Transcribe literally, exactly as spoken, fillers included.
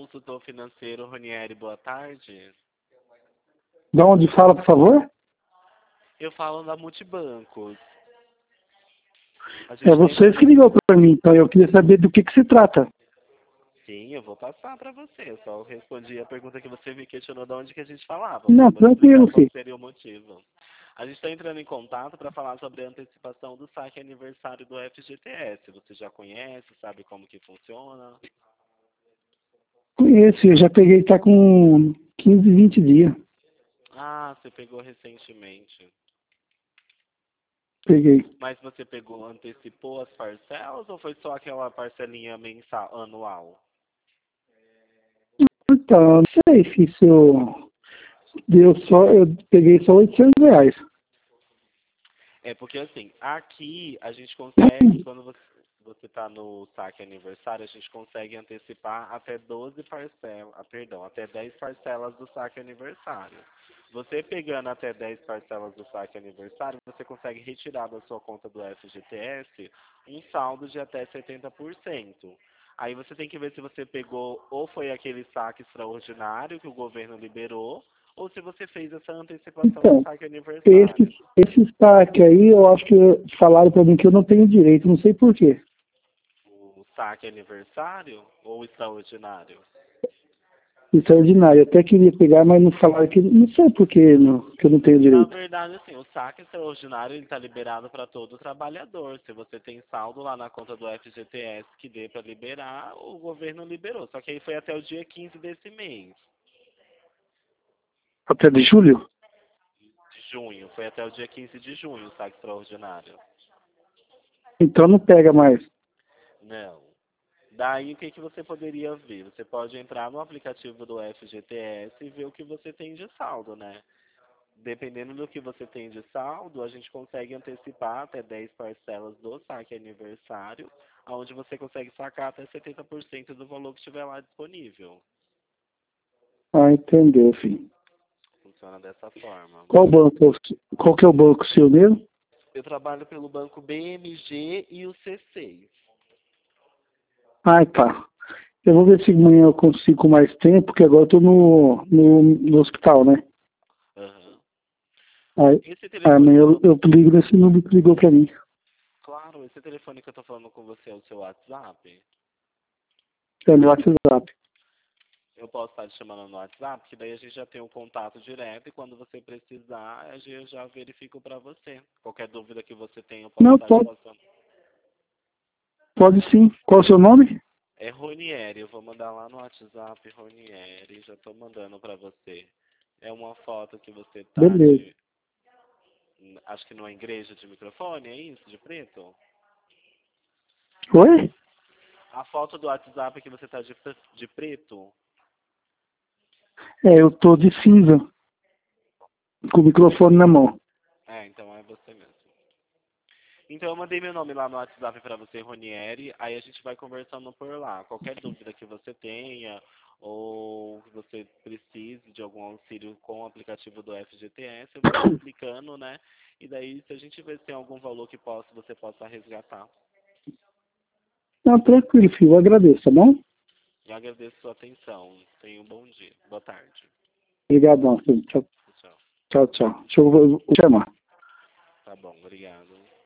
consultor financeiro Ronieri, boa tarde. De onde fala, por favor? Eu falo da Multibancos. A É gente tá vocês entrando que em... ligou para mim, então eu queria saber do que, que se trata. Sim, eu vou passar para você. Eu só respondi a pergunta que você me questionou de onde que a gente falava, mas Não, eu vou te explicar tranquilo, qual filho. seria o motivo. A gente está entrando em contato para falar sobre a antecipação do saque aniversário do F G T S. Você já conhece, sabe como que funciona? Conheço, eu já peguei, tá com quinze, vinte dias. Ah, você pegou recentemente. Peguei. Mas você pegou, antecipou as parcelas ou foi só aquela parcelinha mensal, anual? Então, eu não sei se isso deu só, eu peguei só oitocentos reais. É porque assim, aqui a gente consegue, quando você você está no saque aniversário, a gente consegue antecipar até doze parcelas, ah, perdão, até dez parcelas do saque aniversário. Você pegando até dez parcelas do saque aniversário, você consegue retirar da sua conta do F G T S um saldo de até setenta por cento. Aí você tem que ver se você pegou ou foi aquele saque extraordinário que o governo liberou, ou se você fez essa antecipação do Então, saque aniversário. esse, esse saque aí, eu acho que falaram para mim que eu não tenho direito, não sei por quê. O saque aniversário ou extraordinário? Extraordinário. Eu até queria pegar, mas não falaram que, não sei por quê, não, que eu não tenho Na direito. verdade, assim, o saque extraordinário ele está liberado para todo trabalhador. Se você tem saldo lá na conta do F G T S que dê para liberar, o governo liberou. Só que aí foi até o dia quinze desse mês, Até de julho? de junho. Foi até o dia quinze de junho o saque extraordinário. Então não pega mais. Não. Daí o que, que você poderia ver? Você pode entrar no aplicativo do F G T S e ver o que você tem de saldo, né? Dependendo do que você tem de saldo, a gente consegue antecipar até dez parcelas do saque aniversário, onde você consegue sacar até setenta por cento do valor que estiver lá disponível. Ah, entendeu, filho. Funciona dessa forma. Qual banco? Qual que é o banco seu mesmo? Eu trabalho pelo banco B M G e o C seis. Ah, tá. Eu vou ver se amanhã eu consigo com mais tempo, porque agora eu tô no, no, no hospital, né? Aham. Aí, Esse aí telefone amanhã que eu eu, tô... eu ligo nesse número que ligou pra mim. Claro, esse telefone que eu tô falando com você é o seu WhatsApp? É meu WhatsApp. Eu posso estar te chamando no WhatsApp, que daí a gente já tem um contato direto e quando você precisar, a gente já verifico para você. Qualquer dúvida que você tenha, eu posso Não, estar te pode, passando. pode sim. Qual é o seu nome? É Ronieri, eu vou mandar lá no WhatsApp, Ronieri, já estou mandando para você. É uma foto que você tá Beleza. de, acho que numa igreja de microfone, é isso, de preto? Oi? A foto do WhatsApp que você tá de, de preto? É, eu tô de cinza, com o microfone na mão. É, então é você mesmo. Então eu mandei meu nome lá no WhatsApp para você, Ronieri, aí a gente vai conversando por lá. Qualquer dúvida que você tenha ou que você precise de algum auxílio com o aplicativo do F G T S, eu vou te explicando, né? E daí se a gente ver se tem algum valor que possa, você possa resgatar. Não, tranquilo, filho. Eu agradeço, tá bom? Eu agradeço a sua atenção. Tenha um bom dia. Boa tarde. Obrigadão, filho. Tchau, Tchau. tchau, tchau. Deixa eu, eu, eu chamar. Tá bom, obrigado.